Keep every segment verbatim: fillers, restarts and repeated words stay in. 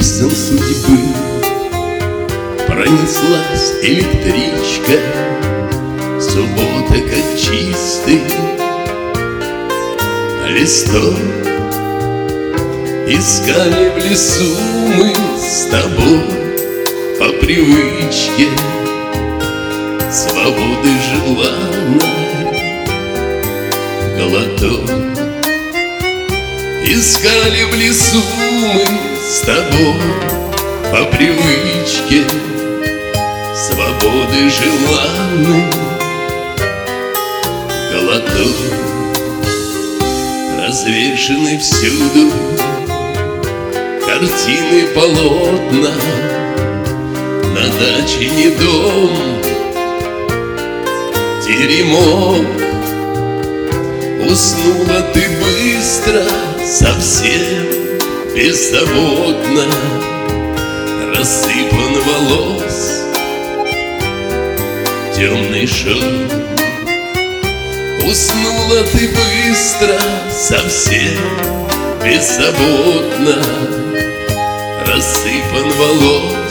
рельсам судьбы пронеслась электричка. Суббота, как чистый листок. Искали в лесу мы с тобой по привычке свободы желанной глоток. Искали в лесу мы с тобой по привычке свободы желанной глоток. Развешаны всюду картины, полотна, на даче не дом, теремок. Уснула ты быстро, совсем беззаботно, рассыпан волос темный шелк. Уснула ты быстро, совсем беззаботно, рассыпан волос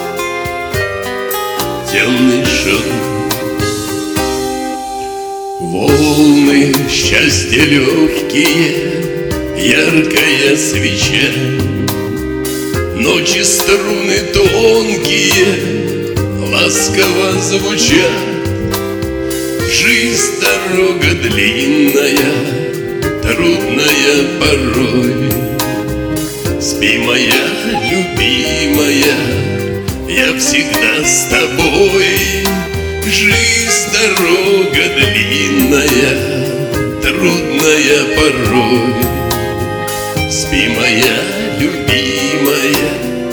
темный шелк. Волны счастья легкие, яркая свеча, ночи струны тонкие ласково звучат. Жизнь дорога длинная, трудная порой. Спи, моя любимая, я всегда с тобой. Жизнь дорога длинная, трудная порой. Спи, моя любимая,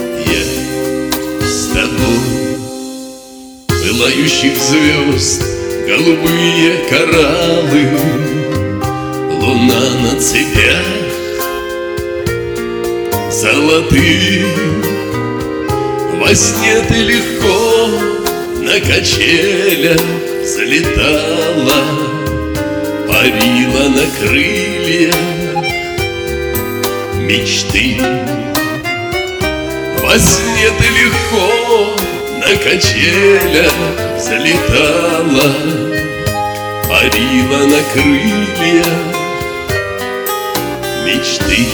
я с тобой. Пылающих звезд голубые кораллы, луна на цепях золотых. Во сне ты легко на качелях взлетала, парила на крыльях мечты. Во сне ты легко на качелях взлетала, парила на крыльях мечты.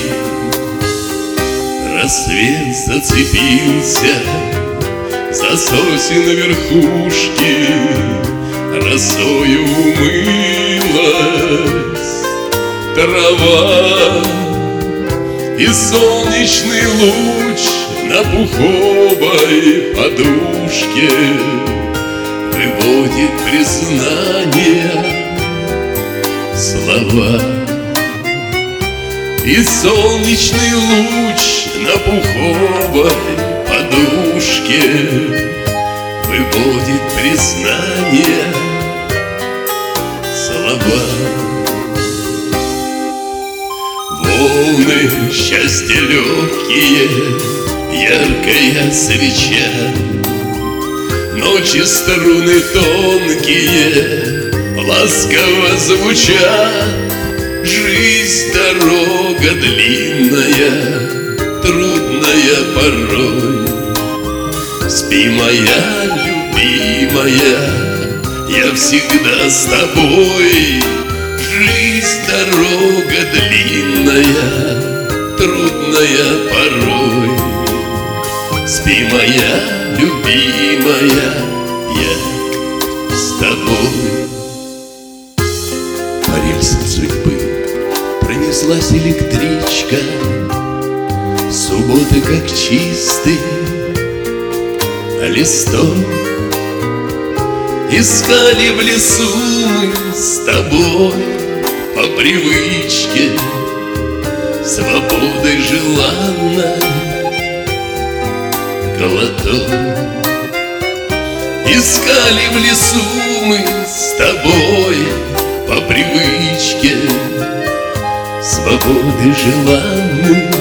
Рассвет зацепился за сосен верхушки, росою умылась трава, и солнечный луч на пуховой подушке выводит признание слова. И солнечный луч на пуховой подушке выводит признание слова. Волны счастья легкие, яркая свеча, ночи струны тонкие ласково звучат. Жизнь дорога длинная, трудная порой. Спи, моя любимая, я всегда с тобой. Жизнь дорога длинная, трудная порой. Спи, моя любимая, я с тобой. По рельсам судьбы пронеслась электричка. Суббота, как чистый листок. Искали в лесу мы с тобой по привычке свободы желанной глоток. Искали в лесу мы с тобой по привычке свободы желанной